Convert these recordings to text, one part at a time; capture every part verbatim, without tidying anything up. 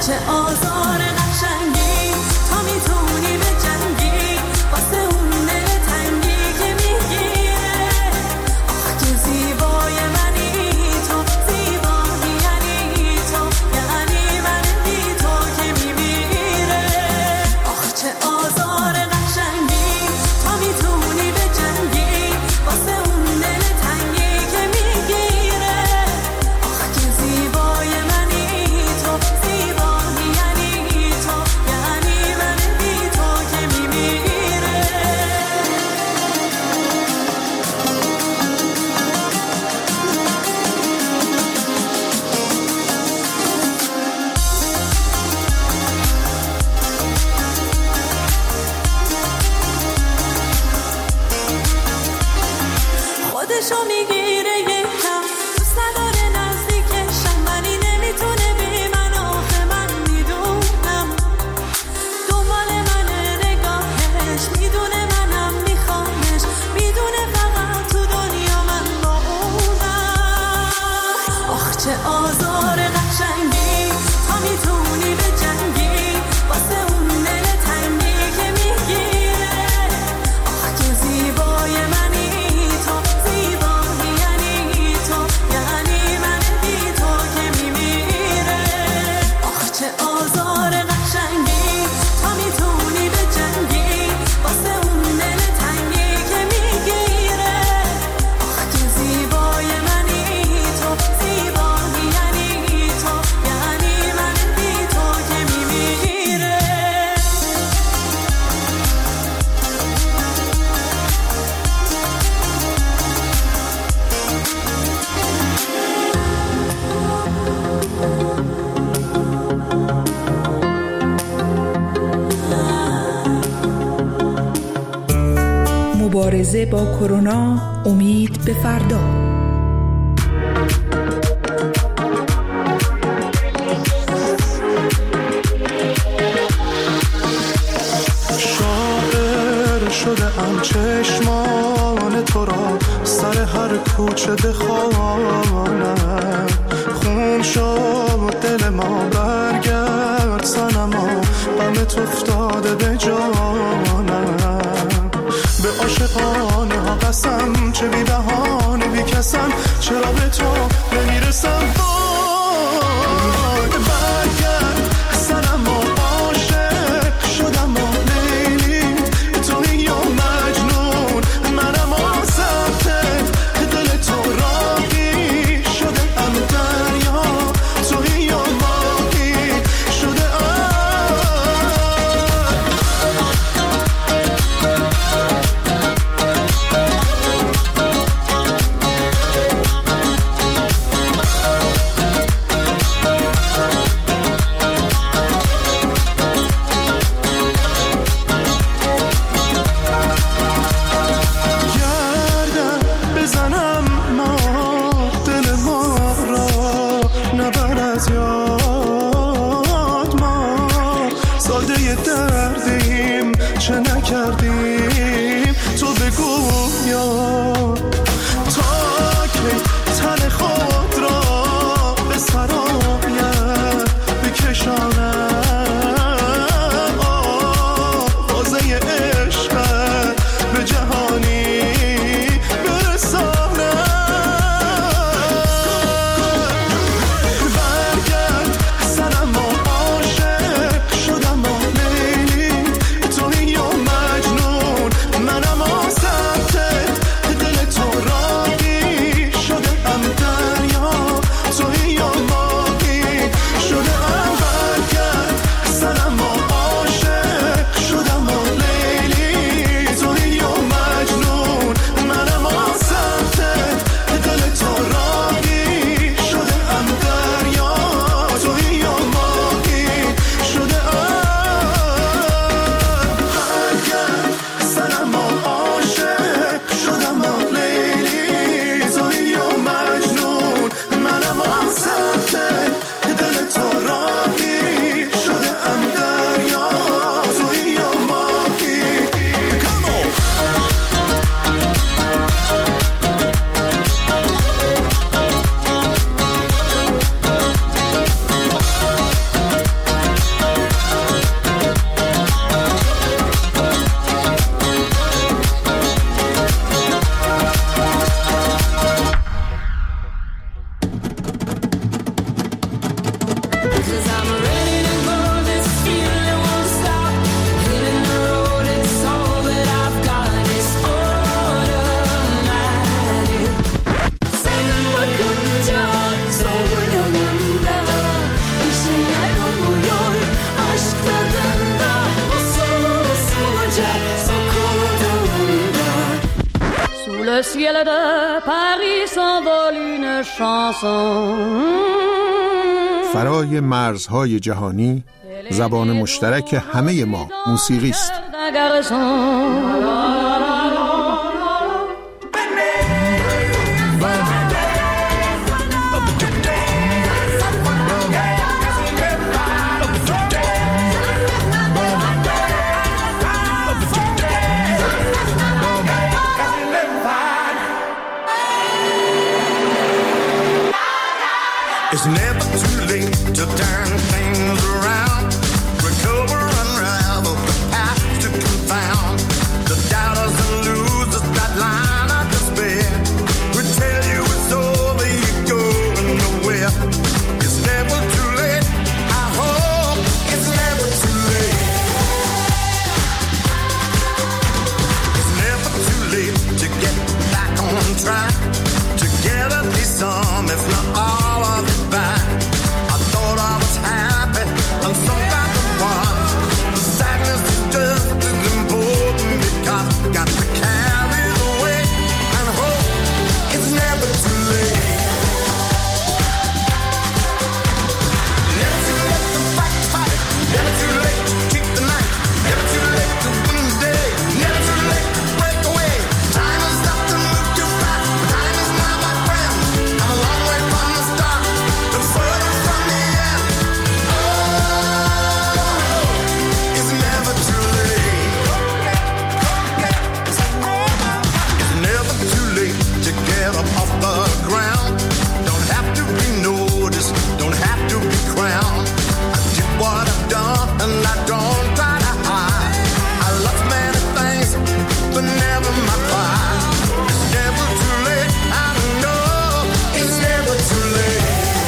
چه آزار قشنگی تا میتونی به جنگی واسه اون دل تنگی که میگیره. آخ که زیبای منی تو، زیبایی یعنی تو، یعنی من بی تو که میمیره. آخ چه آزار قشنگی تا میتونی به جنگی واسه اون دل تنگی که میگیره. آخ که زیبای منی تو، زیبایی یعنی تو، یعنی من بی تو که میمیره. خودشو میگیره یکم دوست نداره نزدیکشم، ولی نمیتونه بی من، آخه من میدونم دنبال منه نگاهش، میدونه منم میخوامش، میدونه فقط تو دنیا من با اونم. آخ چه آزار قشنگی تا میتونی به جنگی واسه اون دل تنگی که میگیره. آخ که زیبای منی تو، زیبایی یعنی تو، یعنی من بی تو که میمیره. آخ چه آزار قشنگی تا میتونی به جنگی واسه اون دل تنگی که میگیره. آخ که زیبای منی تو، زیبایی یعنی تو، یعنی من بی تو که میمیره. مبارزه با کرونا، امید به فردا. شاعر شده ام چشمان تو را سر هر کوچه بخوانم. خون شد دل ما برگرد صنما، غمت افتاده به جانم. به عاشقانه ها قسم چه بی بهانه بی کسم، چرا به تو نمیرسم. وای برگرد صنما، عاشق شدم و لیلی توی یا مجنون، منم آسمتت دل تو راهی شده ام دریا، توی یا ماهی شده ام. 'cause I'm ready to go, this feeling won't stop. Hitting the road, it's all that I've got. It's automatic. Saying what comes out, so oynamında. İşine doluyor, aşk tadında. Usul usulca, sokağında. Sous le ciel de Paris s'envole une chanson. فرای مرزهای جهانی زبان مشترک همه ما موسیقی است. It's never too late to turn things around. Recover, unravel the past to confound. The doubters and losers that line of despair would tell you it's over, you're going nowhere. It's never too late. I hope it's never too late. It's never too late to get back on track. Together be some, if not all of it back. I thought I was happy, and sometimes I was. The sadness is just as important because I got to carry the weight and hope it's never too late. Never too late to fight the fight. Never too late to keep the night. Never too late to win the day. Never too late to break away. Time is not to move too fast. Time is not my friend. I'm a long way from the start, but further from the end. Oh, it's never too late. It's never too late to get up off the ground. Don't have to be noticed, don't have to be crowned. I did what I've done and I don't try to hide. I lost many things, but never my pride. It's never too late, I know it's never too late.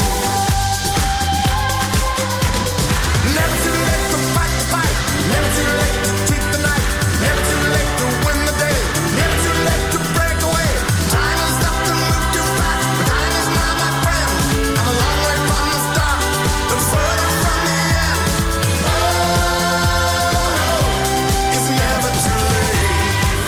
Never too late to fight the fight. Never too late to keep the night. Never too late to win the day. Never too late to break away. Time is not to move too fast, but time is not my friend. I'm a long way from the start, but further from the end. Oh, it's never too late.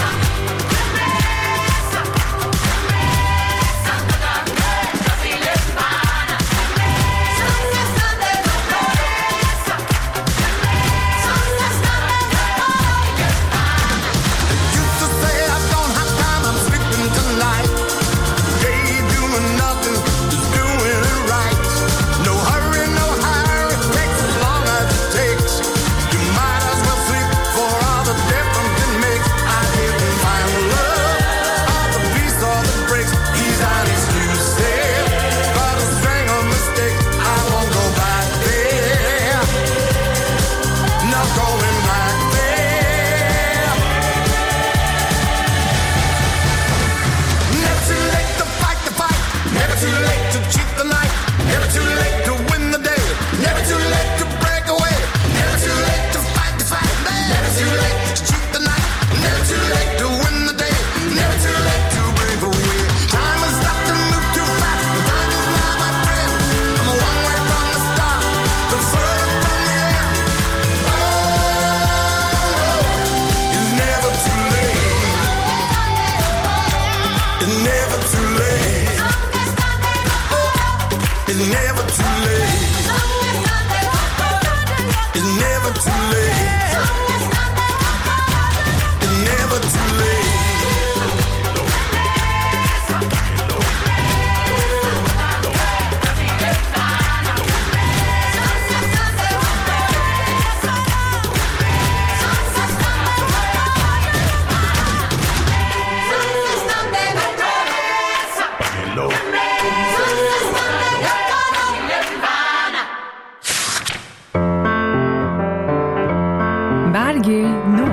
Used to say I don't have time, I'm sleeping tonight. Day doing nothing, just doing it right. No hurry, no hurry, it takes as long as it takes. You might as well sleep for all the difference it makes. I didn't find the love, or the peace, or the breaks. He's on his new set, but a string of mistakes. I won't go back there. No going back there. Never too late to fight the fight. Never too late to cheat the night. Never too late to win the day. Never too late to break away. Never too late to fight the fight. Never too late to cheat the night. Never too late to win the day. Never too late to break away. Time is not to move too fast. Time is not my friend. I'm a long way from the start, but further from the end. Oh, it's never too late. It's never too late. It's never too late. It's never too late. It's never too late. برگ نو.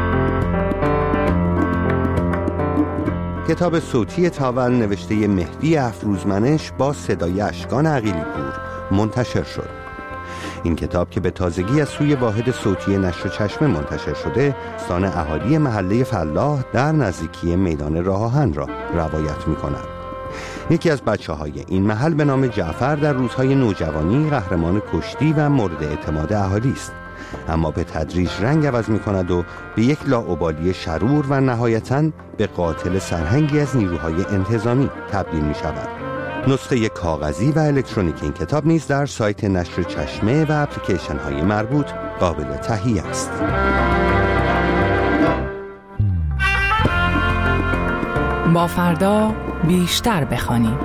کتاب صوتی تاول نوشته مهدی افروزمنش با صدای اشکان عقیلی پور منتشر شد. این کتاب که به تازگی از سوی واحد صوتی نشر چشمه منتشر شده، داستان اهالی محله فلاح در نزدیکی میدان راه آهن را روایت می‌کند. یکی از بچه‌های این محل به نام جعفر در روزهای نوجوانی قهرمان کشتی و مورد اعتماد اهالی است، اما به تدریج رنگ عوض می‌کند و به یک لاابالی شرور و نهایتاً به قاتل سرهنگی از نیروهای انتظامی تبدیل می‌شود. نسخه کاغذی و الکترونیک این کتاب نیز در سایت نشر چشمه و اپلیکیشن‌های مربوط قابل تهیه است. با فردا بیشتر بخوانیم.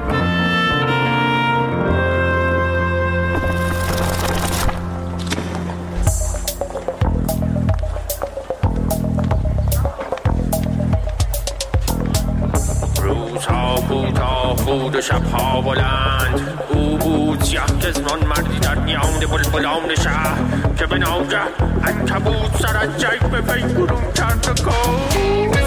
روزها کوتاه بود و شبها بلند، او بود سیاه چشمان مردی در میان بلبلان شهر که به ناگه عنکبوت سر از جیب وی برون کرد و گفت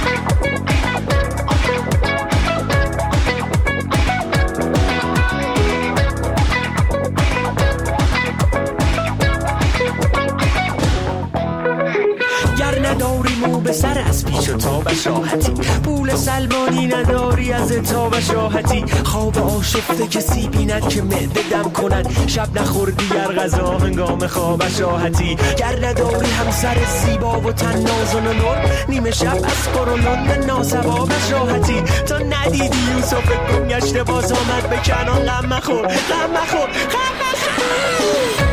نداری مو به سر از پیش و تابش راحتی، پول سلمانی نداری از تابش راحتی، خواب آشفته کسی بیند که معده دم کند، شب نخوردی گر غذا هنگام خوابش راحتی، گر نداری همسر زیبا و تن نازن و نور، نیمه شب از قرولند ناسوابش راحتی، تا ندیدی یوسف گم گشته باز آمد به کنان، غم مخور غم مخور غم مخور.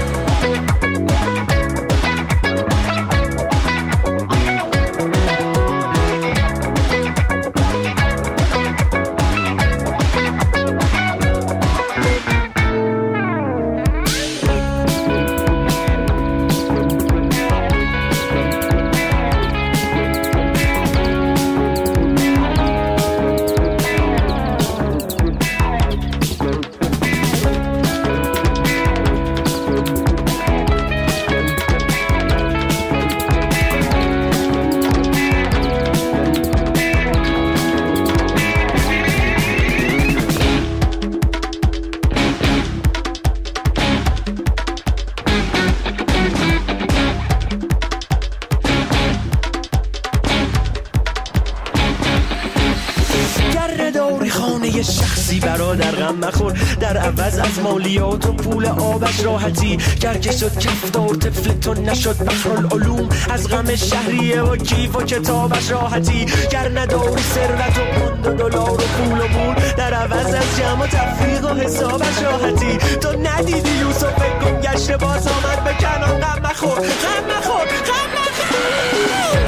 شخصی برادر غم مخور، در عوض از مالیات و پول آبش راحتی، گر که شد کفتار طفل تو نشد بحرالعلوم، از غم شهریه و کیف و کتابش راحتی، گر نداری ثروت و پوند و دلار و پول و مول، در عوض از جمع و تفریق و حسابش راحتی، تو ندیدی یوسف گم گشته باز آمد به کنان، غم مخور غم مخور غم مخور.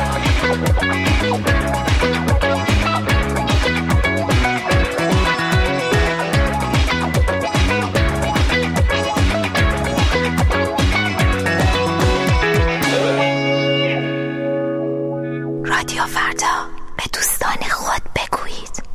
رادیو فردا، به دوستان خود بگویید.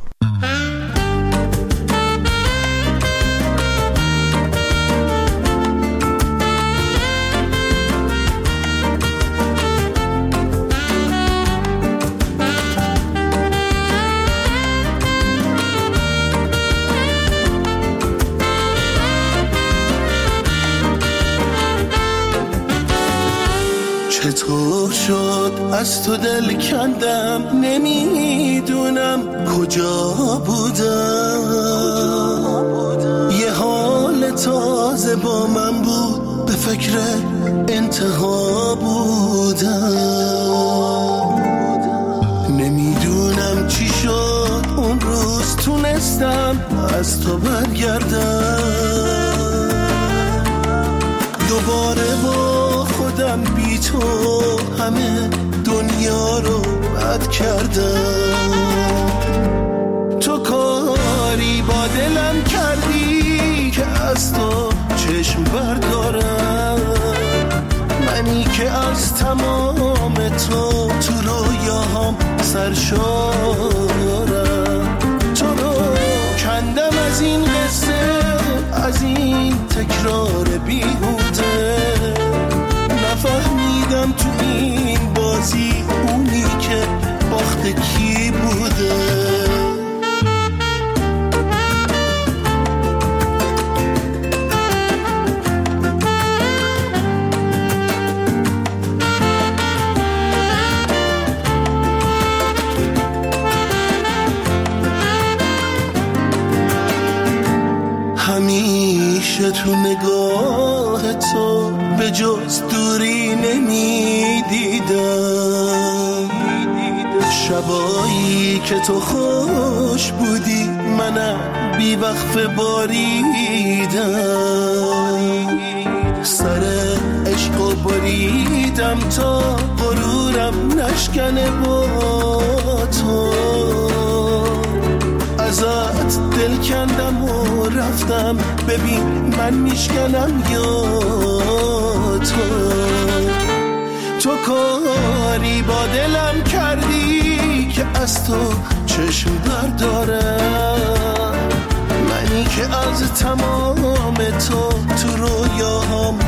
چطور شد از تو دل کندم، نمیدونم کجا بودم، یه حال تازه با من بود، به فکر انتها بودم، نمیدونم چی شد اون روز تونستم از تو برگردم، دوباره با خودم بی تو همه دنیا رو بد کردم، تو کاری با دلم کردی که از تو چشم بردارم، منی که از تمام تو تو رویاهام سرشارم، تو رو کندم از این قصه، از این تکرار بیهوده، نفهمیدم تو این بازی اونی که باخت کی بوده. به جز دوری نمیدیدم. شبایی که تو خوش بودی منم بی وقف باریدم. سر عشق و بریدم تا غرورم نشکنه با تو. ازت دل کندم و رفتم، ببین من میشکنم یا تو. تو کاری با دلم کردی که از تو چشم در دارم. منی که از تمام تو تو رویام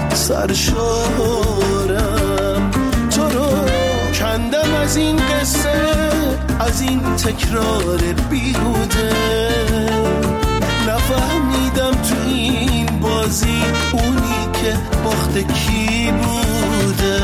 سرشارم. تو رو کندم از این قصه، از این تکرار بیهوده. نفهمیدم تو این بازی اونی که باخت کی بوده.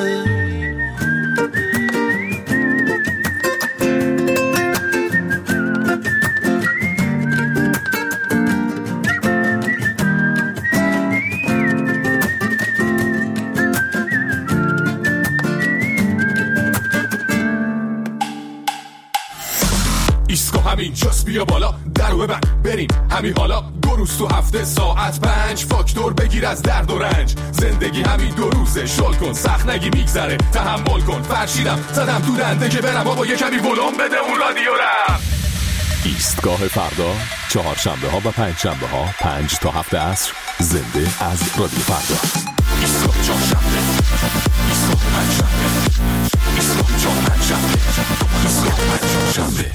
اینجاست بیا بالا درو ببند بریم همین حالا. دو روز تو هفته ساعت پنج فاکتور بگیر از درد و رنج. زندگی همین دو روزه شل کن سخت نگی میگذره تحمل کن. فرشیدم زدم تو دنده که برم بابا یه کمی ولوم بده اون رادیو رم. ایستگاه فردا چهارشنبه ها و پنج شنبه ها پنج تا هفت عصر زنده از رادیو فردا. ایستگاه چهارشنبه ایستگاه پنج شنبه ایستگاه چهار پنج شنبه ایستگاه پنج شنبه.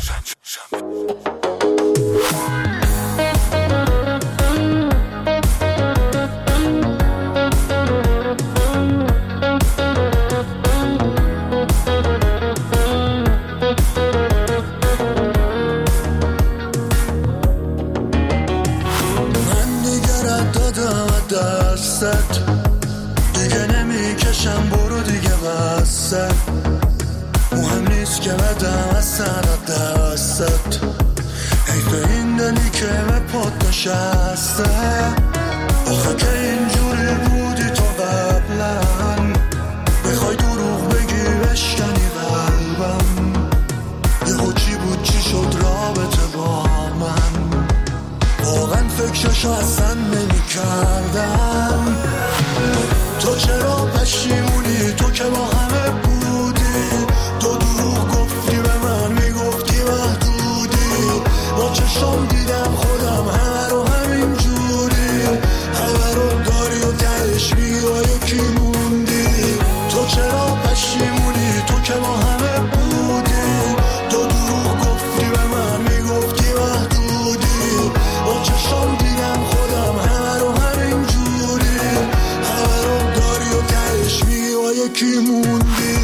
دیگه نمیکشم برو دیگه وسط. مهم نیست که بدم از سرات دستت. حیف این دلی که به پات نشسته. آخه که اینجوری بودی تو قبلا. بخوای دروغ بگی بشکنی قلبم. یهو چی بود چی شد رابطه با من. واقعا فکرشو اصلا نمی کردم. تو چرا پشیمونی تو که با همه بودی. تو دروغ گفتی به من میگفتی محدودی. با چشم دیدم خودم همه رو همین جوری. همه رو داری و تهش میگی و یکی موندی. تو چرا پشیمونی تو که با همه بودی. تو دروغ گفتی به من میگفتی محدودی. با چشم دیدم خودم همه رو همین جوری. همه رو داری و تهش میگی و یکی موندی.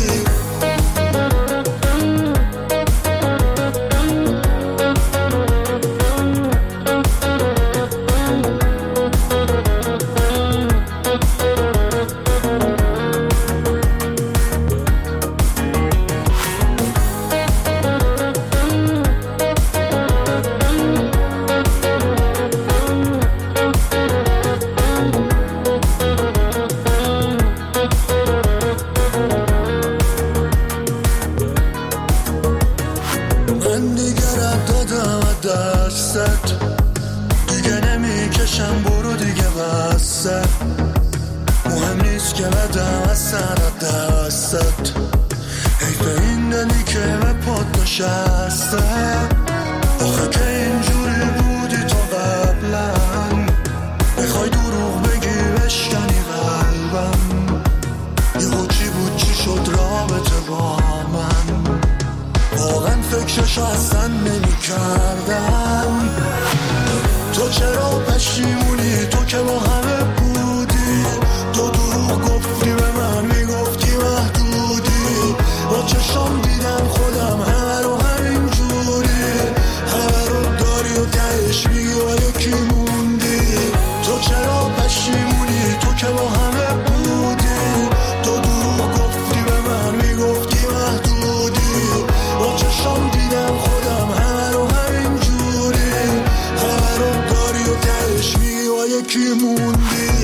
مهم نیست که بدم از سرات دستت. حیف این دلی که به پات نشسته. آخه که اینجوری بودی تو قبلا. بخوای دروغ بگی بشکنی قلبم. یهو چی بود چی شد رابطه با من. واقعا فکرشو اصلا نمی کردم. تو چرا پشیمونی تو که با همه بودی. تو دروغ گفتی به من میگفتی محدودی. با چشم دیدم خودم همه رو همین جوری. همه رو داری و تهش میگی و یکی موندی. تو چرا پشیمونی تو که با همه بودی. تو دروغ گفتی به من میگفتی محدودی. با چشم دیدم خودم همه رو همین جوری. همه رو داری و تهش میگی و یکی موندی.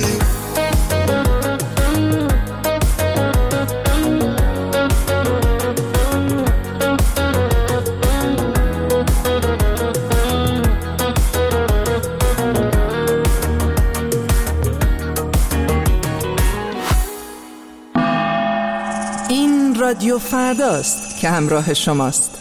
این رادیو فرداست که همراه شماست.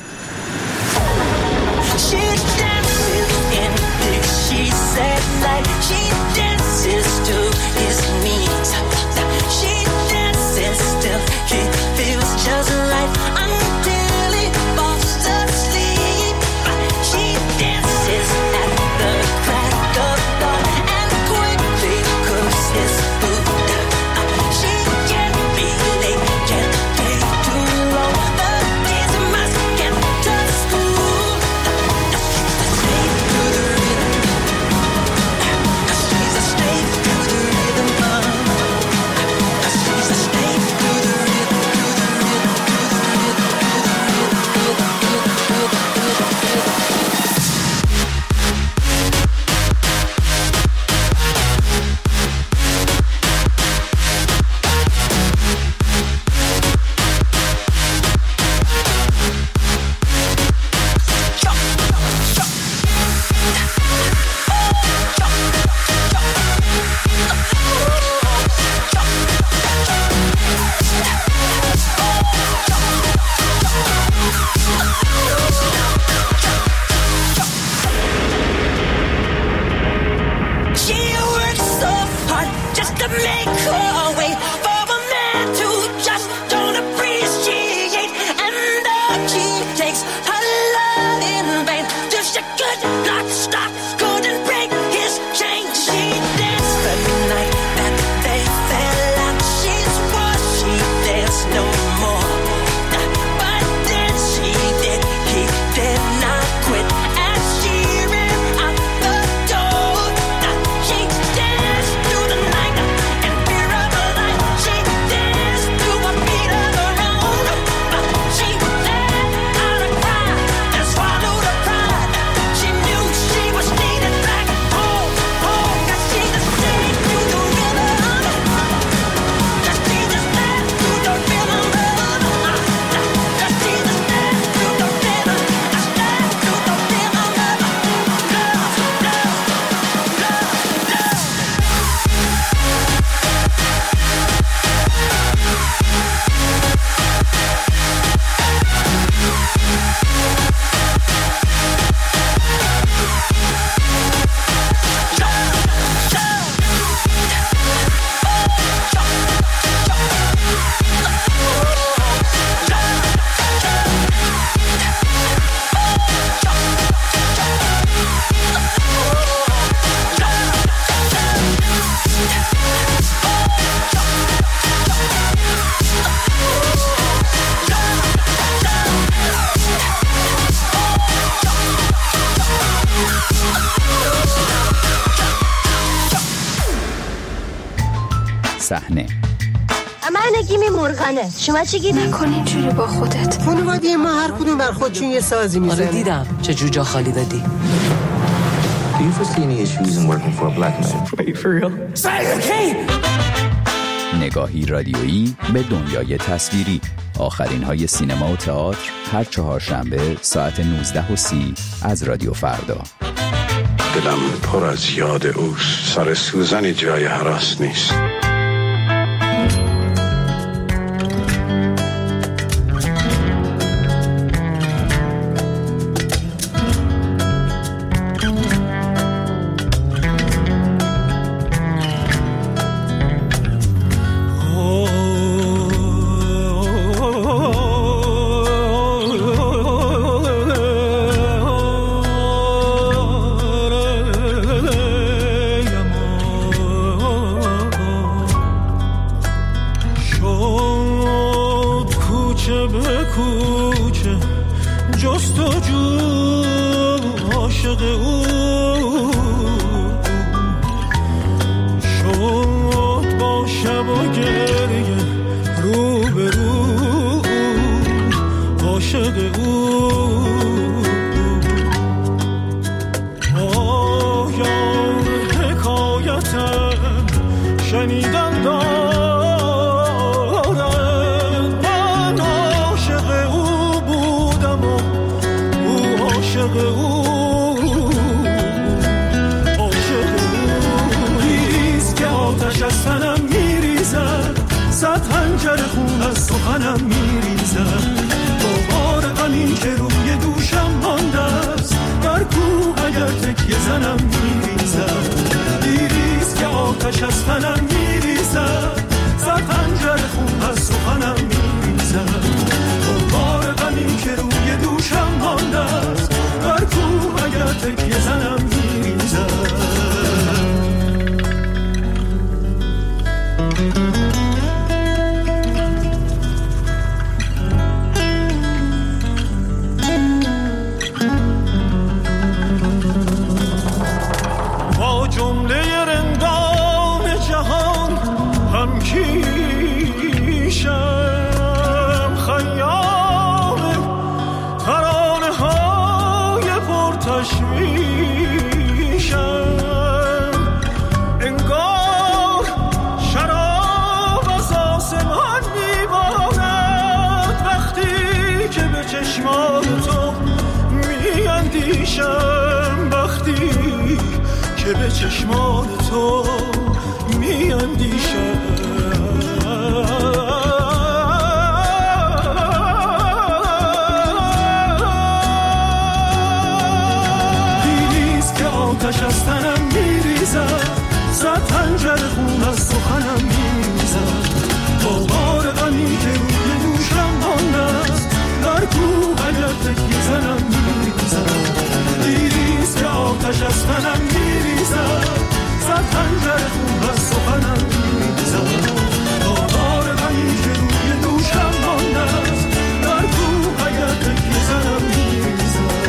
صحنه من نگیمی مرغنه. شما چی گیری؟ نکن اینجوری با خودت. خانواده ما هر کدوم بر خودشون یه سازی میزنه. آره دیدم چه جوجا خالی دادی. Do you foresee any issues in working for a black man? Wait, for real? okay. نگاهی رادیویی به دنیای تصویری. آخرین های سینما و تئاتر هر چهارشنبه ساعت نوزده و سی از رادیو فردا. دلم پر از یاد اوست. سر سوزنی جای هراس نیست. شنیدن دارد من عاشق او بودم و او عاشق او عاشق او نیست که آتش از تنم میریزد خنجر خون از سخنم میریزد، با بار غمی که روی دوشم مانده است، بر کوه اگر تکیه زنم میریزد. دیریست که آتش از تنم میریزد، زد خنجر خون از سخنم میریزد، با بار غمی که روی دوشم مانده است، بر کوه اگر تکیه زنم میریزد. با جمله رندان جهان هم کیشم، خیام ترانه های پرتشویشم، انگار شراب از آسمان میبارد وقتی که به چشمان تو میاندیشم، وقتی که به چشمان تو میاندیشم. دیریست که آتش از تنم میریزد، زد خنجر خون از سخنم میریزد، با بار غمی که روی دوشم مانده است، در کوه اگر تکیه زنم میریزد. دیریست که آتش از تنم میریزد، زد خنجر خون از سخنم میریزد، با بار غمی که روی دوشم مانده است، در کوه اگر تکیه زنم میریزد.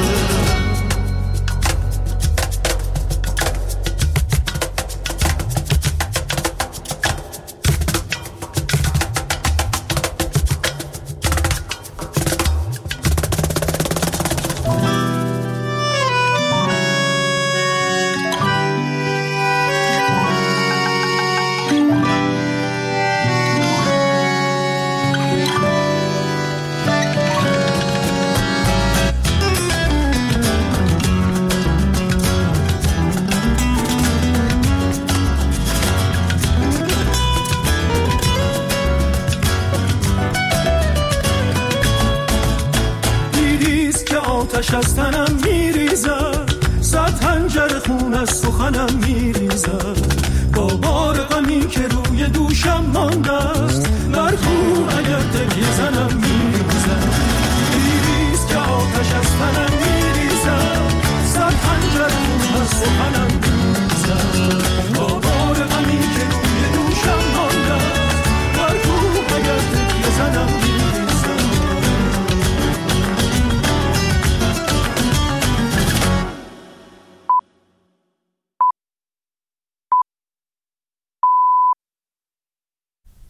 آتش از تنم میریزد، صد خنجر خون از سخنم میریزد، با بار غمی که روی دوشم مانده